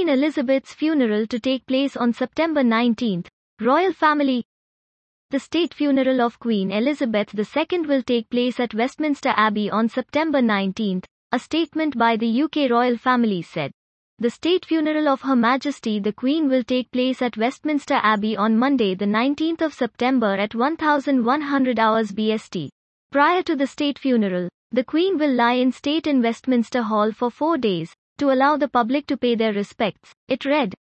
Queen Elizabeth's funeral to take place on September 19. Royal Family. The state funeral of Queen Elizabeth II will take place at Westminster Abbey on September 19, a statement by the UK royal family said. The state funeral of Her Majesty the Queen will take place at Westminster Abbey on Monday the 19th of September at 1100 hours BST. Prior to the state funeral, the Queen will lie in state in Westminster Hall for 4 days, to allow the public to pay their respects, it read.